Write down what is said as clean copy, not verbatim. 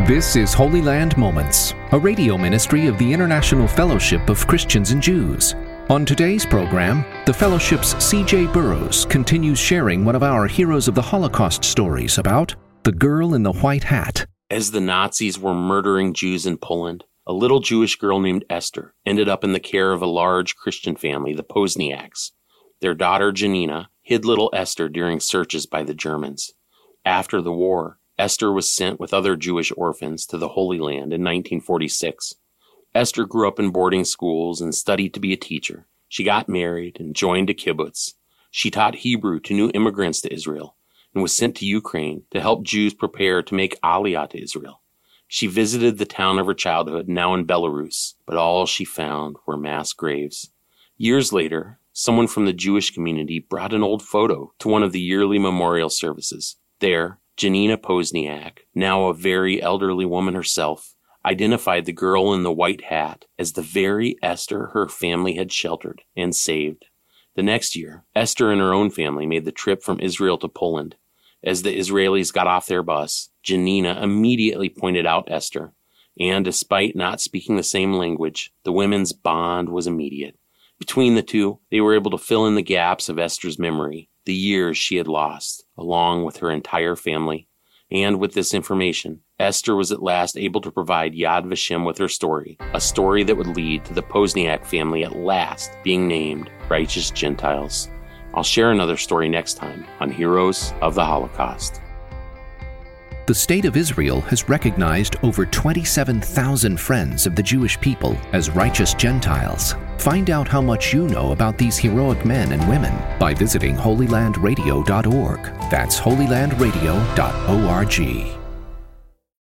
This is Holy Land Moments, a radio ministry of the International Fellowship of Christians and Jews. On today's program, the Fellowship's C.J. Burrows continues sharing one of our Heroes of the Holocaust stories about the girl in the white hat. As the Nazis were murdering Jews in Poland, a little Jewish girl named Esther ended up in the care of a large Christian family, the Pozniaks. Their daughter, Janina, hid little Esther during searches by the Germans. After the war, Esther was sent with other Jewish orphans to the Holy Land in 1946. Esther grew up in boarding schools and studied to be a teacher. She got married and joined a kibbutz. She taught Hebrew to new immigrants to Israel and was sent to Ukraine to help Jews prepare to make Aliyah to Israel. She visited the town of her childhood, now in Belarus, but all she found were mass graves. Years later, someone from the Jewish community brought an old photo to one of the yearly memorial services. There, Janina Pozniak, now a very elderly woman herself, identified the girl in the white hat as the very Esther her family had sheltered and saved. The next year, Esther and her own family made the trip from Israel to Poland. As the Israelis got off their bus, Janina immediately pointed out Esther, and despite not speaking the same language, the women's bond was immediate. Between the two, they were able to fill in the gaps of Esther's memory, the years she had lost, along with her entire family. And with this information, Esther was at last able to provide Yad Vashem with her story, a story that would lead to the Pozniak family at last being named Righteous Gentiles. I'll share another story next time on Heroes of the Holocaust. The State of Israel has recognized over 27,000 friends of the Jewish people as righteous Gentiles. Find out how much you know about these heroic men and women by visiting holylandradio.org. That's holylandradio.org.